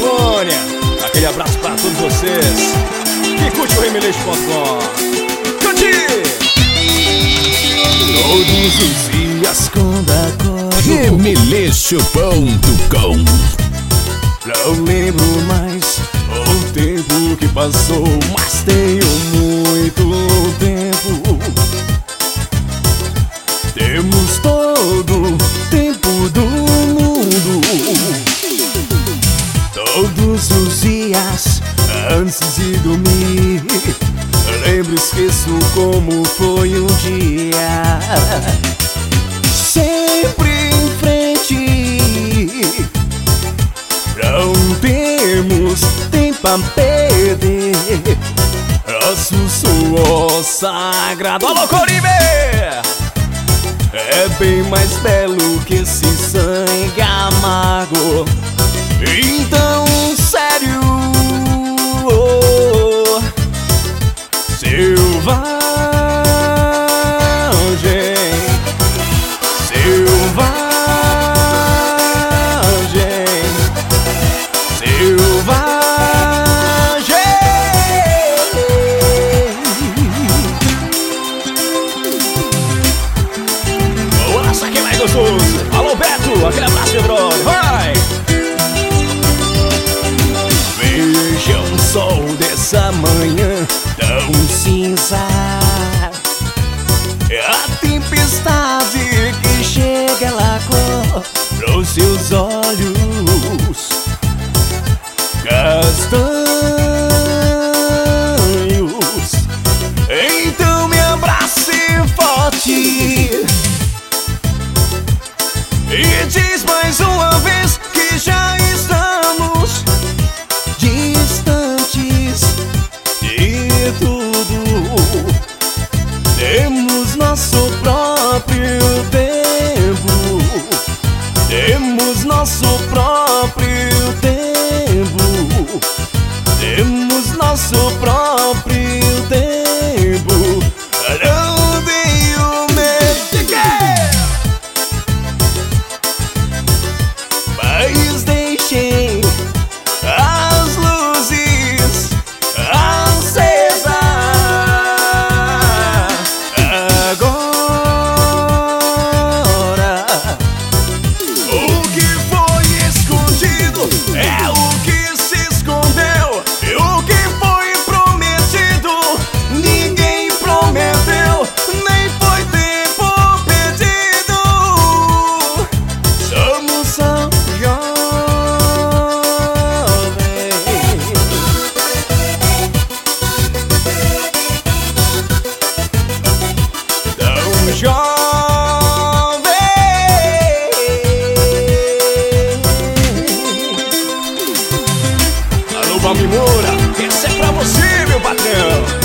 Califórnia. Aquele abraço pra todos vocês que curte o Remileixo.com. Curte! Todos os dias quando acordo Remileixo.com. não lembro mais o tempo que passou, mas tenho muito tempo. Temos todo o tempo do mundo. Todos os dias antes de dormir, lembro e esqueço como foi um dia. Sempre em frente, não temos tempo a perder. Nosso suor sagrado, alô Coribe, é bem mais belo que esse sangue amargo. Então, sério, oh, selvagem, selvagem, selvagem. Nossa, que mais gostoso! Alô Beto, aquele abraço, Pedro. Vai! Veja o sol dessa manhã tão cinza, a tempestade que chega lá pros seus olhos castanhos. Então me abrace forte e diz mais uma vez que já estamos distantes de tudo. Temos nosso próprio tempo, temos nosso próprio tempo, temos nosso próprio tempo. Não tenho medo de quê? Mas deixem as luzes acesas. Agora o que foi escondido é o que se escondeu, e o que foi prometido ninguém prometeu, nem foi tempo perdido. Somos só jovens, tão jovens. Alô Balmi Moura, esse é pra você, meu patrão.